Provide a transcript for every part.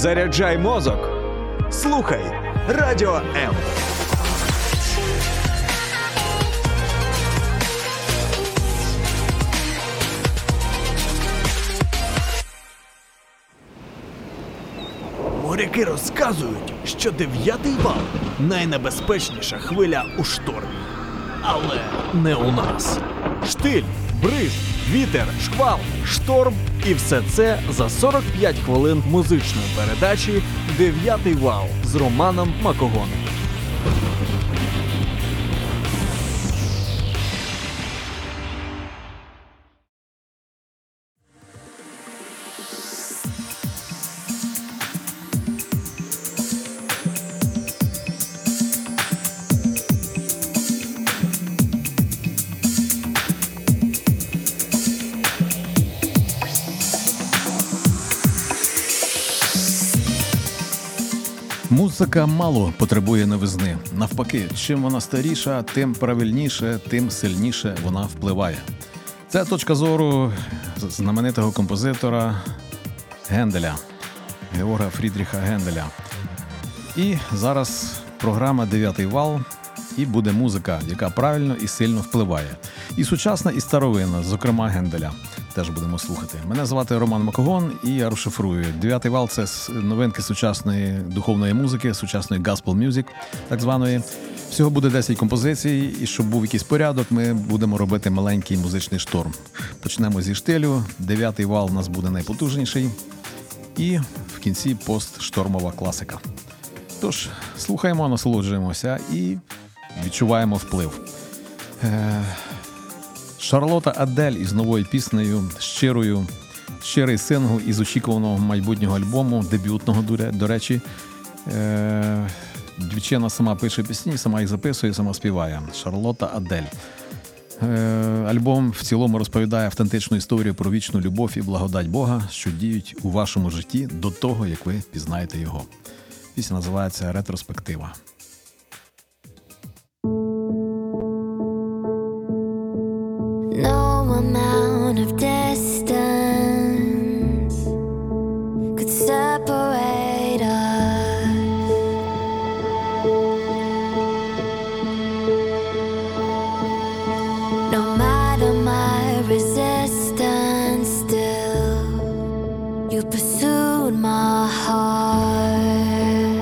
Заряджай мозок. Слухай Радіо М. Моряки розказують, що 9-й вал – найнебезпечніша хвиля у штормі. Але не у нас. Штиль, бриз, вітер, шквал, шторм і все це за 45 хвилин музичної передачі «9-й вал» з Романом Макогоном. Музика мало потребує новизни. Навпаки, чим вона старіша, тим правильніше, тим сильніше вона впливає. Це точка зору знаменитого композитора Генделя, Георга Фрідріха Генделя. І зараз програма «9-й вал» і буде музика, яка правильно і сильно впливає. І сучасна, і старовинна, зокрема Генделя. Теж будемо слухати. Мене звати Роман Макогон, і я розшифрую. «9-й вал» – це новинки сучасної духовної музики, сучасної gospel music, так званої. Всього буде 10 композицій, і щоб був якийсь порядок, ми будемо робити маленький музичний шторм. Почнемо зі штилю, 9-й вал у нас буде найпотужніший, і в кінці постштормова класика. Тож, слухаємо, насолоджуємося і відчуваємо вплив. Шарлота Адель із новою піснею, щирий сингл із очікуваного майбутнього альбому, дебютного, до речі. Дівчина сама пише пісні, сама їх записує, сама співає. Шарлота Адель. Альбом в цілому розповідає автентичну історію про вічну любов і благодать Бога, що діють у вашому житті до того, як ви пізнаєте його. Пісня називається «Ретроспектива». Amount of distance could separate us. No matter my resistance, still you pursued my heart.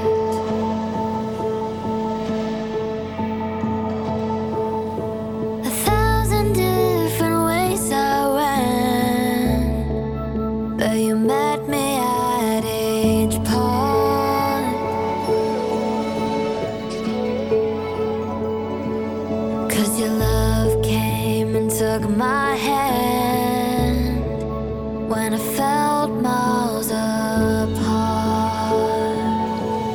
A thousand different ways I ran, but you met me at each part. 'Cause your love came and took my hand when I felt miles apart.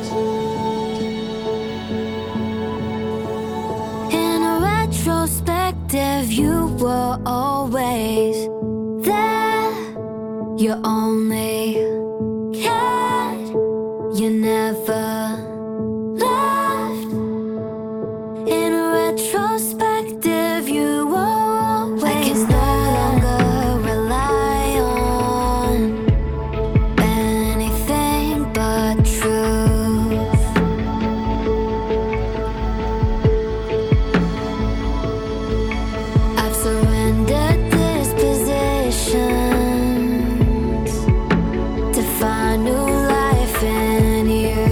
In a retrospective, you were always there. You only cared, you never left. In a retrospective, you were always I can no longer rely on anything but truth. I've surrendered dispositions to find new life in you.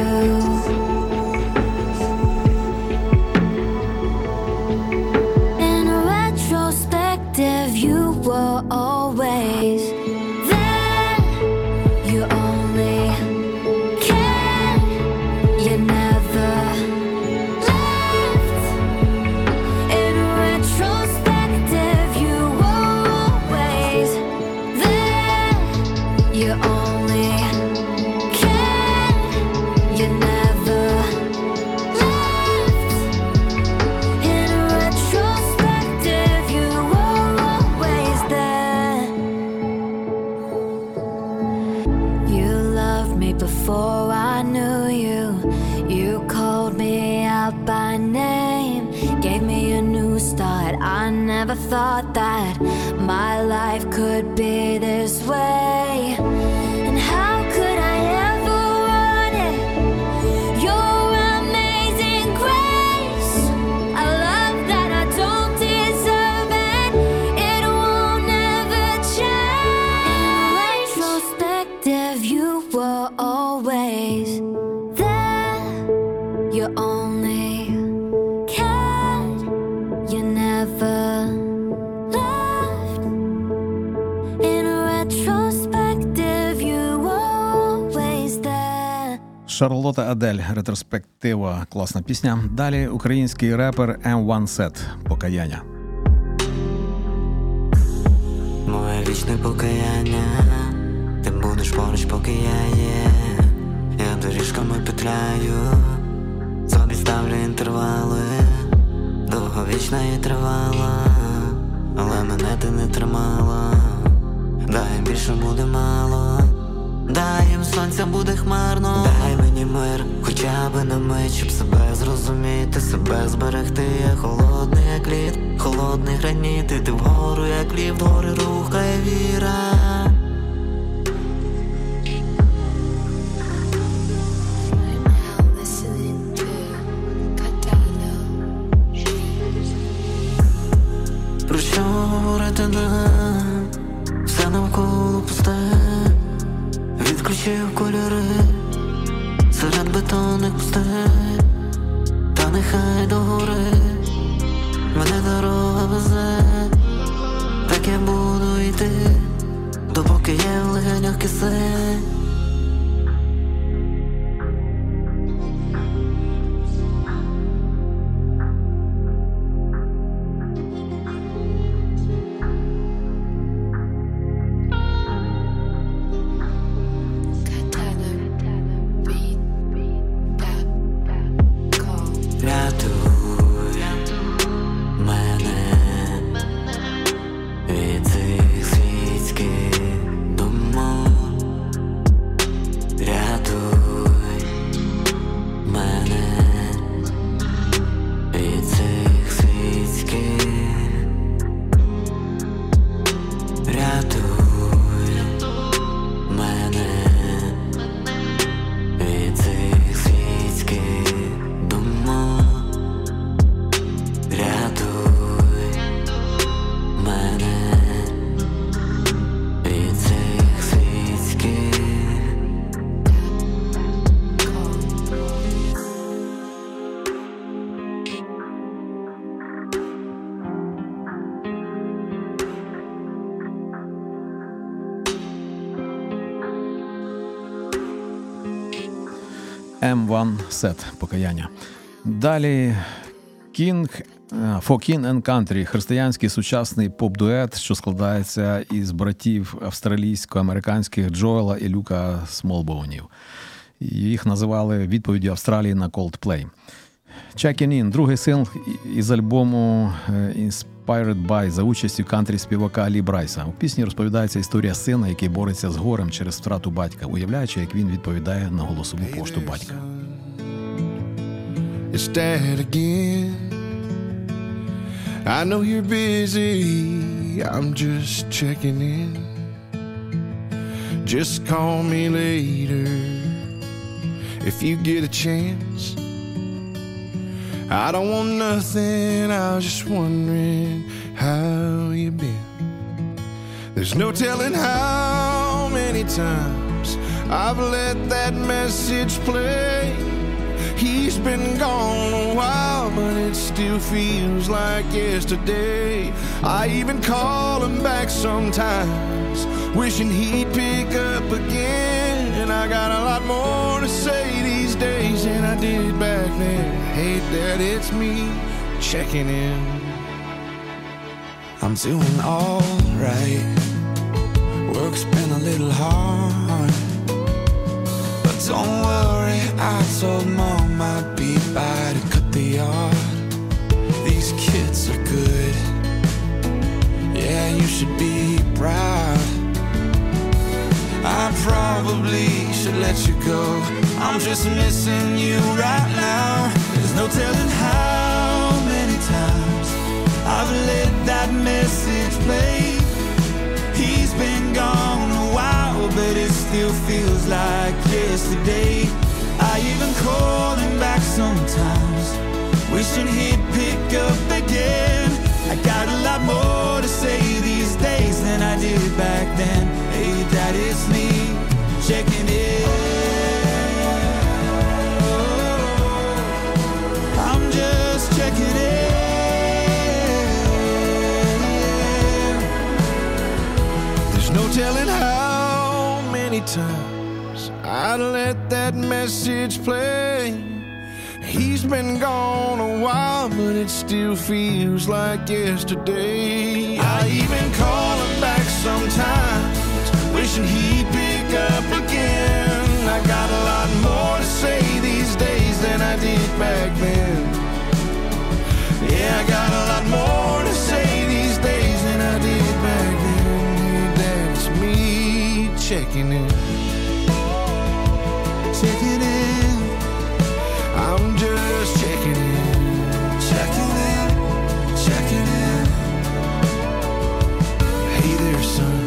In a retrospective, you were always there. You only cared, you never left. In retrospective, you were always there. You only cared, you never left. In retrospective, you were always there. You loved me before I knew you. You called me out by name, gave me a new start. I never thought that my life could be this way. And how could I ever Шарлота Адель, ретроспектива, класна пісня. Далі український репер M1 Set, «Покаяння». Моє вічне покаяння, ти будеш поруч, поки я є. Я доріжками петляю, собі ставлю інтервали. Довговічна і тривала, але мене ти не тримала. Дай їм більше буде мало, дай їм сонця буде хмарно. Дай мені мир, хоча б на мить, щоб себе зрозуміти, себе зберегти. Я холодний, як лід, холодний граніт. Іди вгору, як лів, вгори рухає віра. Про що говорити нам? Все навколо пусте. Відключив кольори серед бетонних пустель. Та нехай догори мене дорога везе. Так я буду йти, допоки є в легенях кисень. M1 Set, «Покаяння». Далі For King and Country, християнський сучасний поп-дует, що складається із братів австралійсько-американських Джоела і Люка Смолбоунів. Їх називали відповіддю Австралії на Coldplay. Checking In, другий сингл із альбому Inspired By за участю кантрі-співака Лі Брайса. У пісні розповідається історія сина, який бореться з горем через втрату батька, уявляючи, як він відповідає на голосову пошту батька. It's Dad again. I know you're busy, I'm just checking in. Just call me later if you get a chance. I don't want nothing, I was just wondering how you been. There's no telling how many times I've let that message play. He's been gone a while, but it still feels like yesterday. I even call him back sometimes, wishing he'd pick up again. And I got a lot more to say these days than I did back then. Hey Dad, it's me checking in. I'm doing alright. Work's been a little hard, but don't worry, I told Mom I'd be by to cut the yard. These kids are good, yeah, you should be proud. I probably should let you go, I'm just missing you right now. There's no telling how many times I've let that message play. He's been gone a while, but it still feels like yesterday. I even call him back sometimes, wishing he'd pick up again. I got a lot more to say these days than I did back then. Hey Dad, it's me checking in. I'm just checking in. There's no telling how many times I'd let that message play. He's been gone a while, but it still feels like yesterday. I even call him back sometimes, wishing he'd pick up again. I got a lot more to say these days than I did back then. Yeah, I got a lot more to say these days than I did back then. Hey, that's me checking in. Checking in. I'm just checking in. Checking in. Checking in. Hey there, son.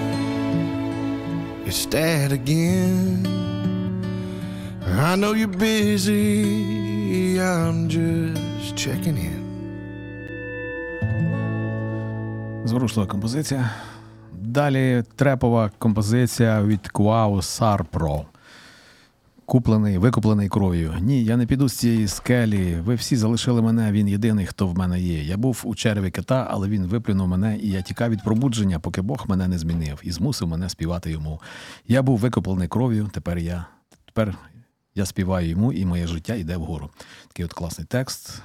It's Dad again. I know you're busy. I'm just checking in. Зворушлива композиція. Далі трепова композиція від Quao Sarpro. Викуплений кров'ю. Ні, я не піду з цієї скелі. Ви всі залишили мене, він єдиний, хто в мене є. Я був у череві кита, але він виплюнув мене, і я тікав від пробудження, поки Бог мене не змінив і змусив мене співати йому. Я був викуплений кров'ю, тепер я співаю йому, і моє життя йде вгору. Такий от класний текст.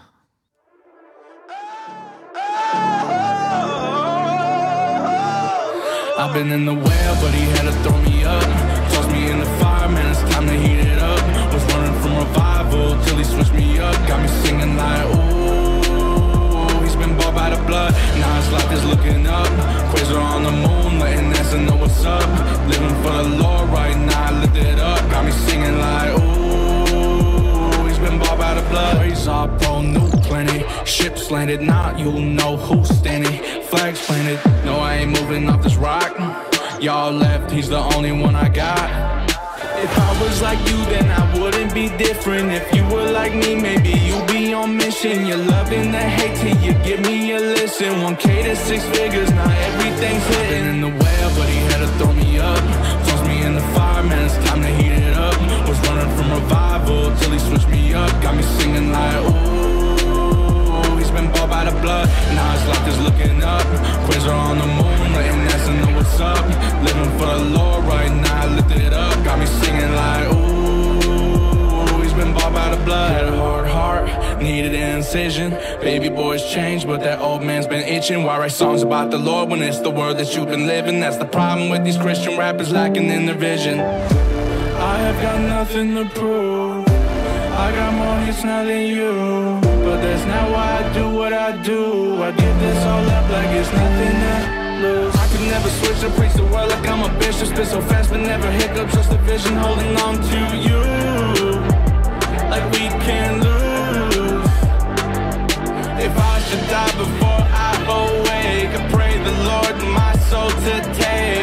I've been in the well, but he had to throw me up. Tossed me in the fire, man, it's time to heat it up. Was running from revival till he switched me up. Got me singing like, ooh, he's been bought by the blood. Now his life is looking up. Quasar on the moon, letting NASA know what's up. Living for the Lord right now, I lift it up. Got me singing like, ooh, he's been bought by the blood. Praise our pro, new plenty. Ships landed, now you'll know who's standing. Flags planted, no I ain't moving off this rock. Y'all left, he's the only one I got. If I was like you, then I wouldn't be different. If you were like me, maybe you'd be on mission. You're loving the hate till you give me a listen. 1K to 6 figures, now everything's hitting. Been in the well, but he had to throw me up. Tossed me in the fire, man, it's time to heat it up. Was running from revival till he switched me up. Got me singing like, ooh, he's been bought by the blood. Now his life is looking up. Quasar on the moon, letting NASA know what's up. Living for the Lord right now, I lift it up. Got me singing like, ooh, he's been bought by the blood. Had a hard heart, needed an incision. Baby boys change, but that old man's been itching. Why write songs about the Lord when it's the word that you've been living? That's the problem with these Christian rappers lacking in their vision. I have got nothing to prove. I got more hits now than you, but that's not why I do what I do. I give this all up like it's nothing to lose. I could never switch or preach the word like I'm a bishop. Spit so fast but never hiccups, just a vision holding on to you like we can't lose. If I should die before I awake, I pray the Lord my soul to take.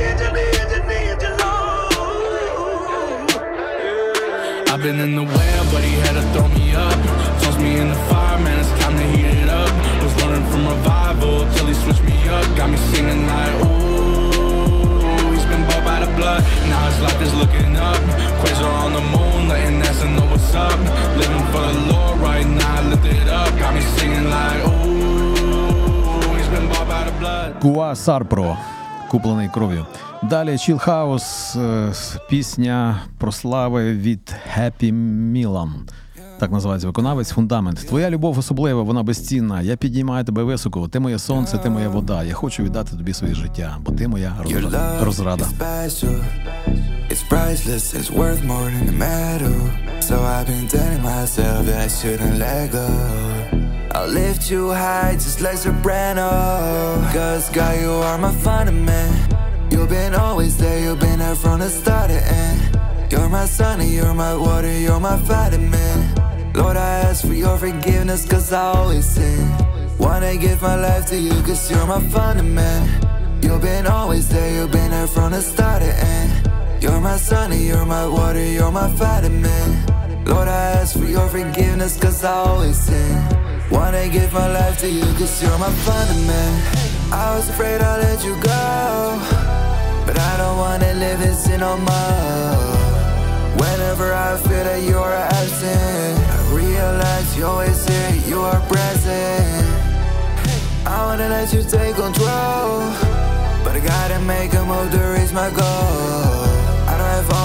I've been in the well, but he had to throw me up. Tossed me in the fire, man, it's time to heat it up. Was running from revival till he switched me up. Got me singing like, ooh, he's been bought by the blood. Now his life is looking up. Quasar on the moon, letting NASA know what's up. Living for the Lord right now, I lift it up. Got me singing like, ooh, he's been bought by the blood. Quao Sarpro. Куплений кров'ю. Далі Chill House, пісня про слави від Happy Milan. Так називається виконавець. Фундамент. Твоя любов особлива, вона безцінна. Я піднімаю тебе високо. Ти моє сонце, ти моя вода. Я хочу віддати тобі своє життя, бо ти моя розрада. It's priceless, it's worth more than the metal. So I've been telling myself that I shouldn't let go. I'll lift you high just like soprano. Cause God, you are my fundament. You've been always there, you've been there from the start to end. You're my sunny, you're my water, you're my vitamin. Lord, I ask for your forgiveness cause I always sin. Wanna give my life to you cause you're my fundament. You've been always there, you've been there from the start to end. You're my sunny, you're my water, you're my vitamin. Lord, I ask for your forgiveness cause I always sin. Wanna give my life to you cause you're my fundament. I was afraid I'd let you go, but I don't wanna live in sin no more. Whenever I feel that you are absent, I realize you're always here, you are present. I wanna let you take control, but I gotta make a move to reach my goal. I don't have all the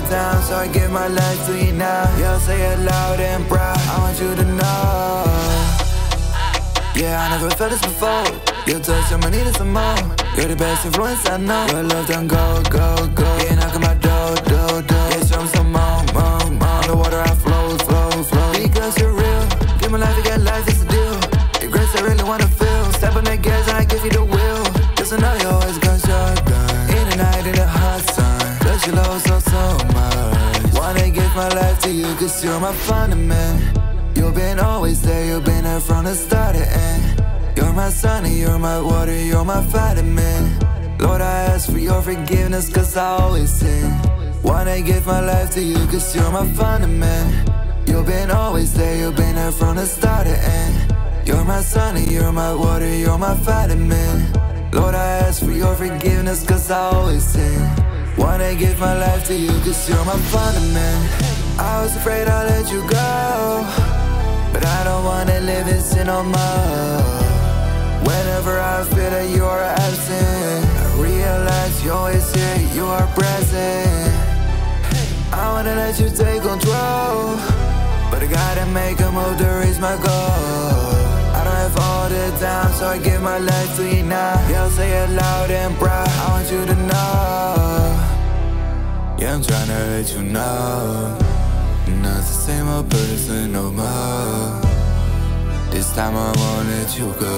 down, so I give my life to you now. Yeah, I'll say it loud and proud, I want you to know. Yeah, I never felt this before. Your touch, I'ma need it some more. You're the best influence I know. Your love done go, go, go. Yeah, knock on my door, door, door. Yeah, show me some more, more, more. The water I flow, flow, flow. Because you're real. Give my life, you got life, it's a deal. Your grace, I really wanna feel. Step on that gas and I give you the will. Cause I know you always got shotgun. In the night, in the hot sun. Cause you love so much. Wanna give my life to you, cause you're my fundament. You've been always there, you've been there from the start to end. You're my sunny, you're my water, you're my vitamin. Lord, I ask for your forgiveness, cause I always sin. Wanna give my life to you, cause you're my fundament. You've been always there, you've been there from the start to end. You're my sunny, you're my water, you're my vitamin. Lord, I ask for your forgiveness, cause I always sin. Wanna give my life to you, cause you're my fundament. I was afraid I'll let you go, but I don't wanna live in sin no more. Whenever I feel that you are absent, I realize you're always here, you are present. I wanna let you take control, but I gotta make a move to reach my goal. I don't have all the time, so I give my life to you now. Yeah, I'll say it loud and proud, I want you to know. Yeah, I'm tryna let you know. Not the same old person no more. This time I won't let you go.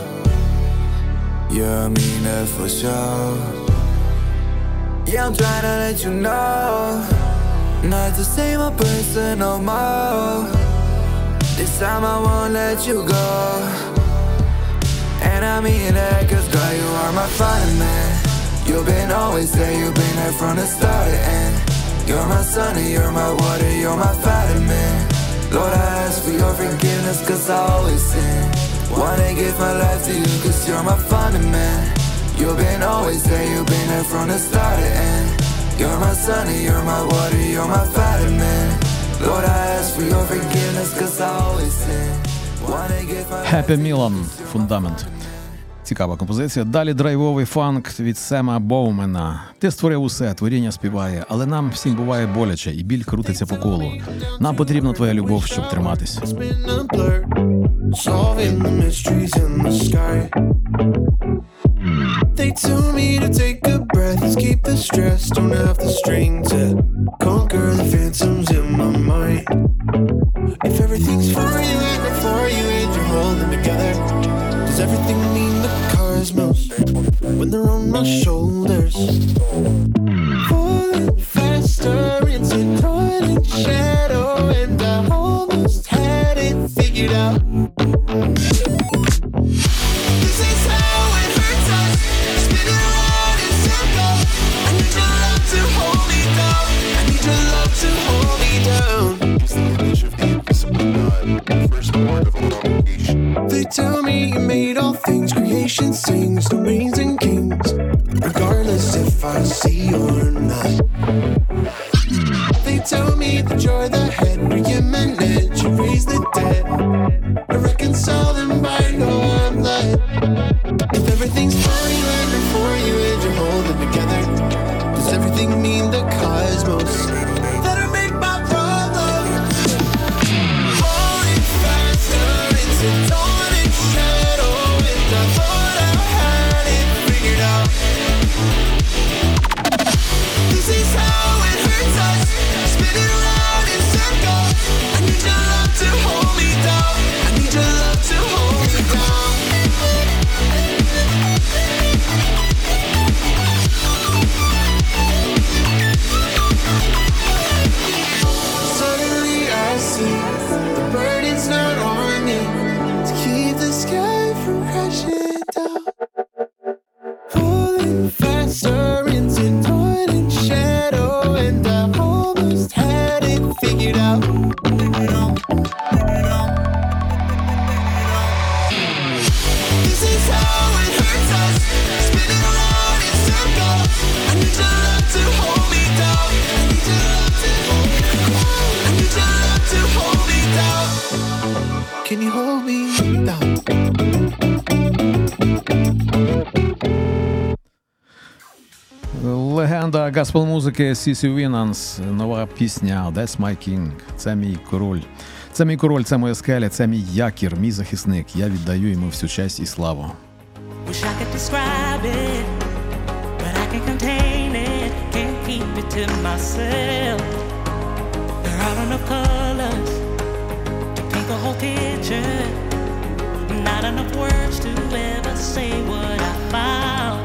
Yeah, I mean that for sure. Yeah, I'm tryna let you know. Not the same old person no more. This time I won't let you go. And I mean that, cause girl, you are my fundament. You've been always there, you've been there from the start to end. You're my sunny, you're my water, you're my vitamin. Lord, I ask for your forgiveness, cause I always sin. Wanna give my life to you, cause you're my fundament. You've been always there, you've been there from the start to end. You're my sunny, you're my water, you're my vitamin. Lord, I ask for your forgiveness, cause I always sin. Wanna give my Happy Milan, Фундамент. Цікава композиція. Далі драйвовий фанк від Сема Боумена. Ти створив усе, творіння співає, але нам всім буває боляче, і біль крутиться по колу. Нам потрібна твоя любов, щоб триматись. They tell me to take a breath, escape the stress, don't have the strength to conquer the phantoms in my mind. If everything's for you and before you and you're holding together, does everything mean the cosmos when they're on my shoulders? Falling faster into night and shadow, and I almost had it figured out. This is how it hurts us, spinning around in circles. I need your love to hold me down, I need your love to hold me down. It's the image of the invisible God, first word of a congregation. They tell me you made all things, creation sings, domains and kings, regardless if I see or not. They tell me the joy that had preeminent, you raise the dead, reconcile them by no I'm led. If everything's for you and before you and you're holding together, does everything mean the cosmos that'll make my problem? Falling faster into dawn and shadow, and I thought I had it figured out. This is how it hurts us, spinning around in circles. легенда гаспел-музики Сісі Вінанс. Нова пісня «That's my king». Це мій король. Це мій король, це моя скеля, це мій якір, мій захисник. Я віддаю йому всю честь і славу. Wish I could describe it, but I can't contain it, can't keep it to myself. There aren't enough colors to paint the whole picture, not enough words to ever say what I found.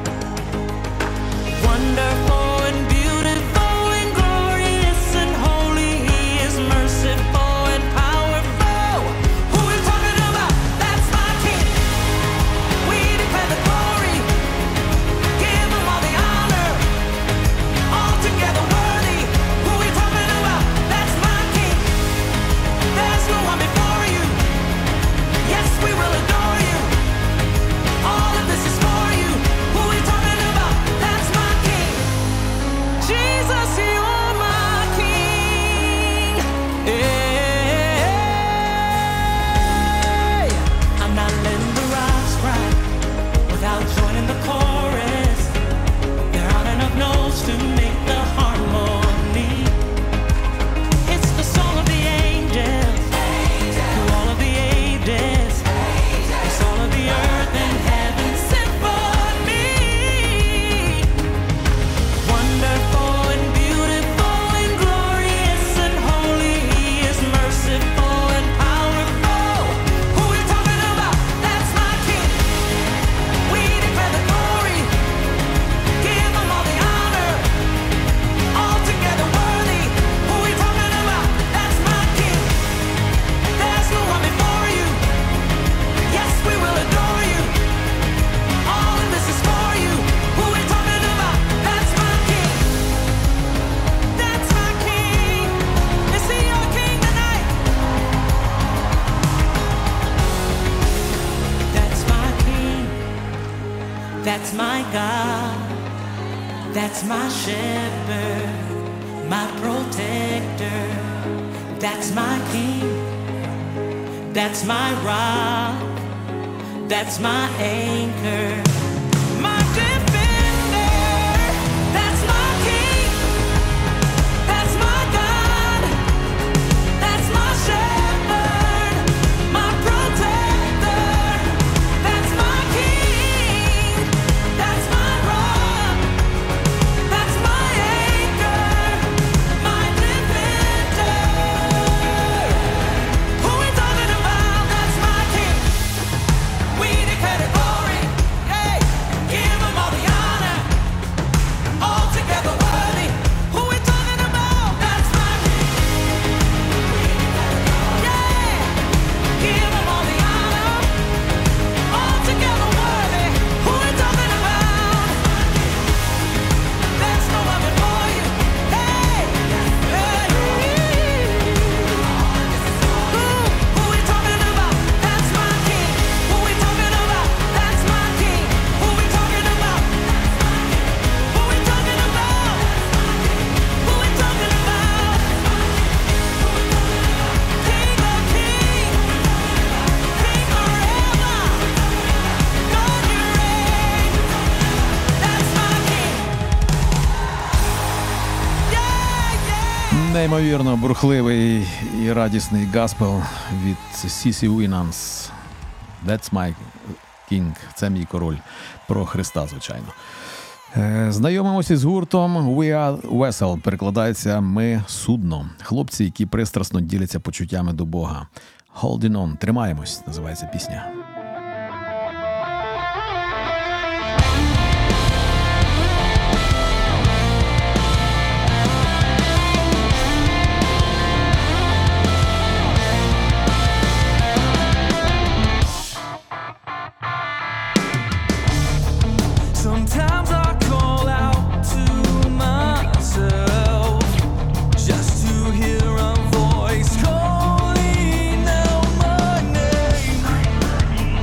Wonderful and beautiful and glorious and holy, He is merciful and powerful. Who are you talking about? That's my King. We declare the glory, give Him all the honor, altogether worthy. Who are you talking about? That's my King. There's no one before you. Yes, we will adore you. All of this is for you. Who are you talking about? That's my King. Jesus, you're my King. Hey, I'm not letting the rocks cry without joining the chorus. There aren't enough notes to make the harmony. It's the song of the angels, through all of the ages. It's all of the earth and heaven symphony. Wonderful and beautiful and glorious and holy, He is merciful and powerful. Who are you talking about? That's my King. We declare the glory, give Him all the honor, altogether worthy. Who are you talking about? That's my King. There's no one before you. Yes, we will adore you. All of this is for you. Who are you talking about? That's my King. That's my King. Is He your King tonight? That's my King. That's my God. That's my shepherd, my protector. That's my King. That's my rock. That's my anchor. My defender. That's my King. That's my God. That's my shepherd, my protector. That's my King. That's my rock. That's my anchor. My defender. Who we talking about? That's my King. We declare the glory, hey, give Him all the honor, altogether worthy. Who we talking about? That's my King. Yeah, give Him all the honor, altogether worthy. Who we talking about? There's no one before you. Hey, hey. Who we talking about? That's my King. Who we talking about? That's my King. Who we talking about? Who we talking about? Who we talking about? King of kings, King forever. God, you reign. That's my King. Yeah, yeah. Неймовірно бурхливий і радісний гаспел від Сісі Вінанс. That's my king. Це мій король. Про Христа, звичайно. Знайомимося з гуртом We Are Vessel. Перекладається «Ми судно». Хлопці, які пристрасно діляться почуттями до Бога. Holding on. Тримаємось, називається пісня. Sometimes I call out to myself just to hear a voice calling out my name.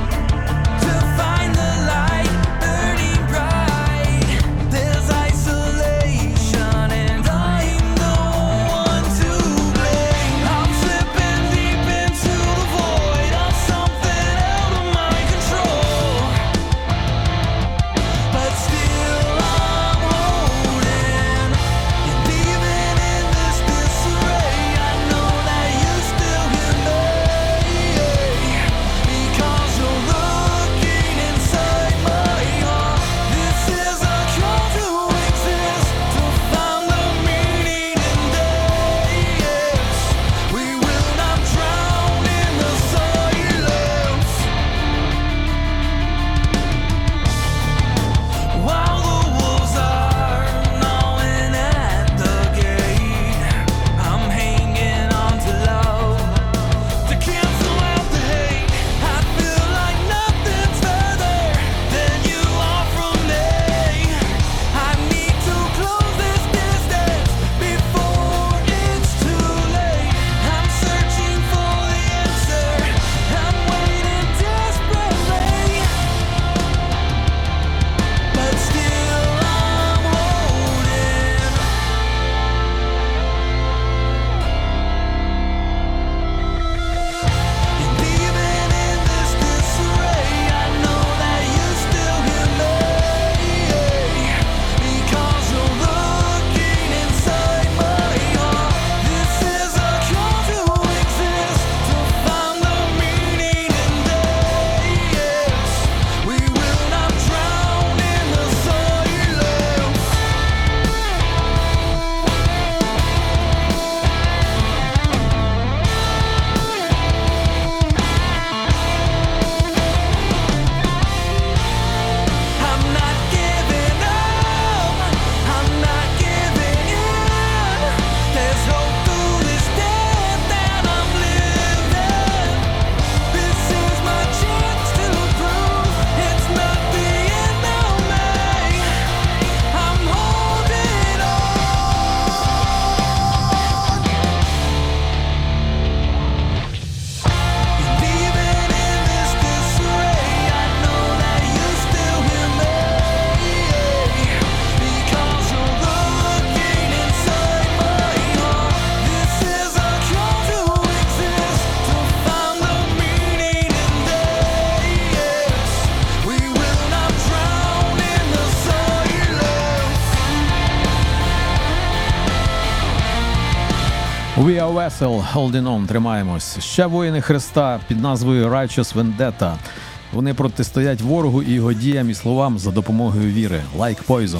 We are vessel, holding on, тримаємось. Ще воїни Христа під назвою Righteous Vendetta. Вони протистоять ворогу і його діям і словам за допомогою віри. Like Poison.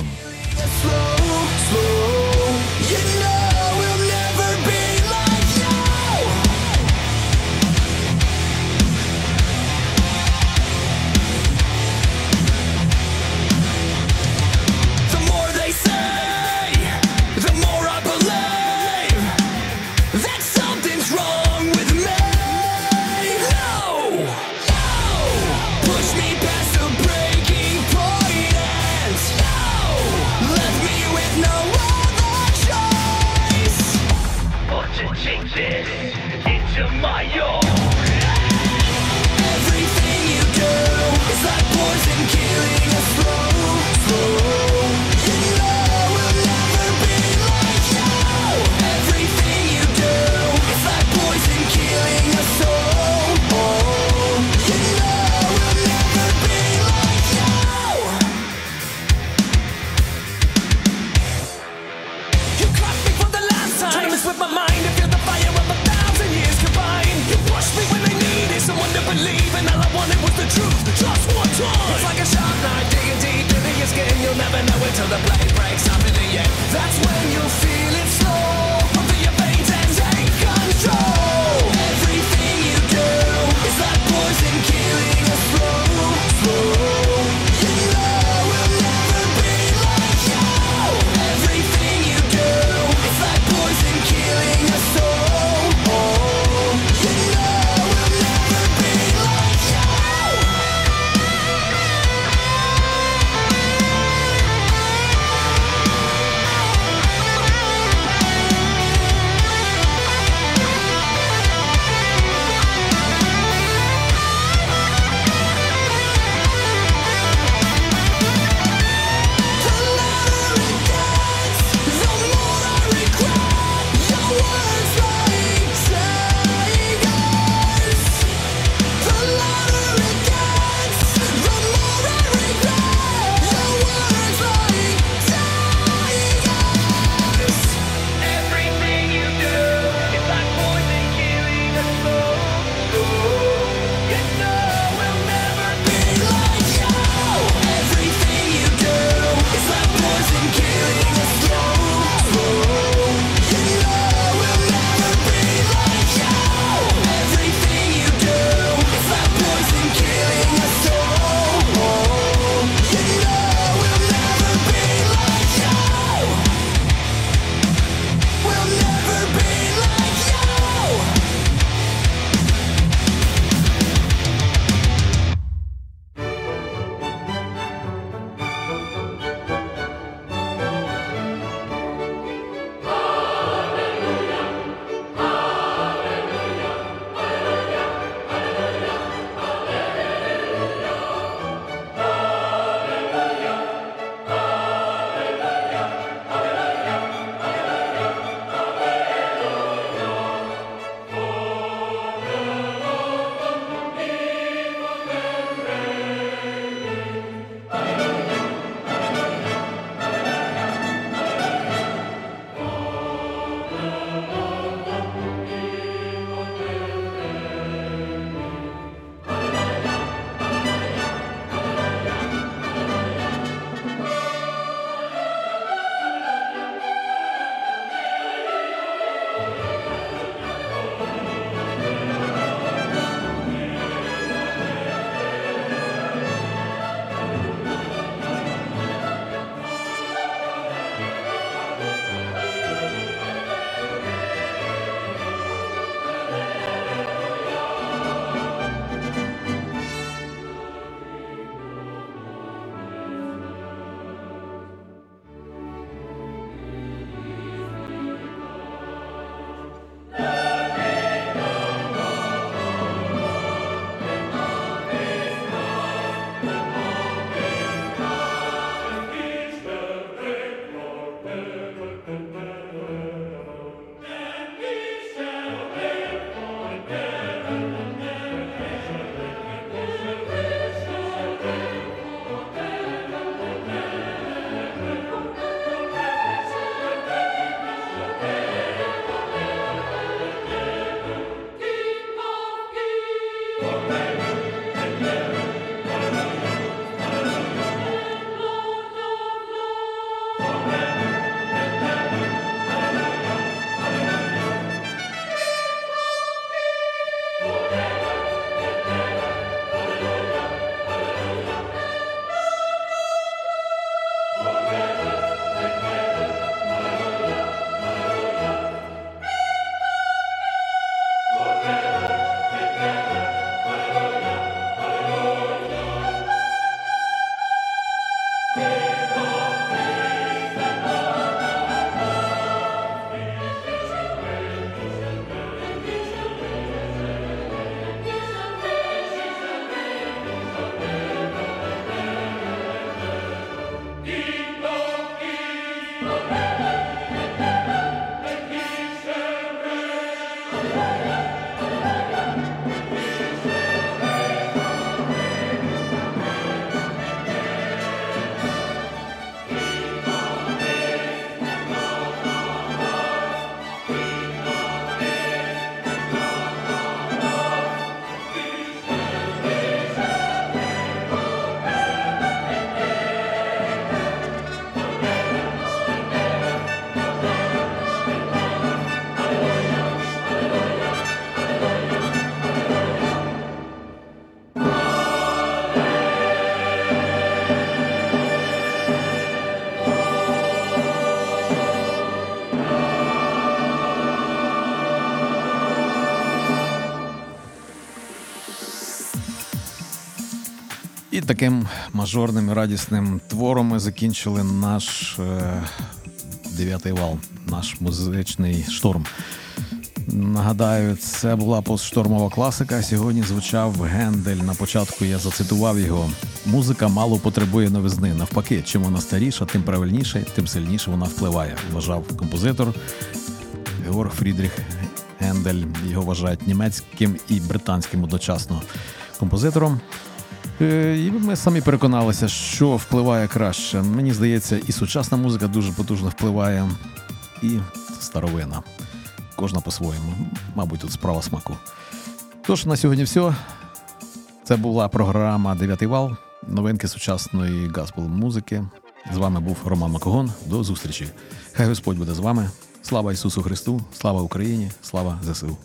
таким мажорним і радісним твором ми закінчили наш дев'ятий вал, наш музичний шторм. Нагадаю, це була постштормова класика. Сьогодні звучав Гендель. На початку я зацитував його. Музика мало потребує новизни. Навпаки, чим вона старіша, тим правильніше, тим сильніше вона впливає, вважав композитор Георг Фрідріх Гендель. Його вважають німецьким і британським одночасно композитором. І ми самі переконалися, що впливає краще. Мені здається, і сучасна музика дуже потужно впливає, і старовина. Кожна по-своєму. Мабуть, тут справа смаку. Тож, на сьогодні все. Це була програма «Дев'ятий вал». Новинки сучасної гаспел-музики. З вами був Роман Макогон. До зустрічі. Хай Господь буде з вами. Слава Ісусу Христу, слава Україні, слава ЗСУ.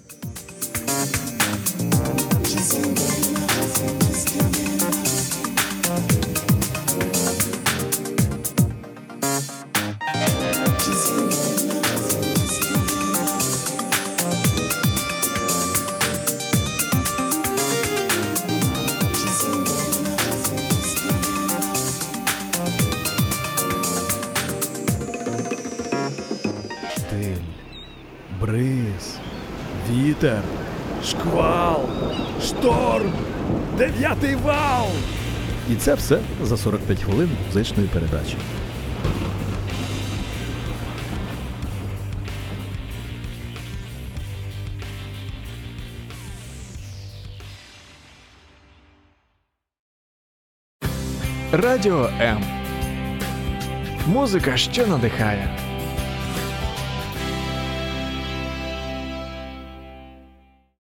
Бриз, вітер, шквал, шторм, дев'ятий вал. І це все за 45 хвилин музичної передачі. Радіо М. Музика, що надихає.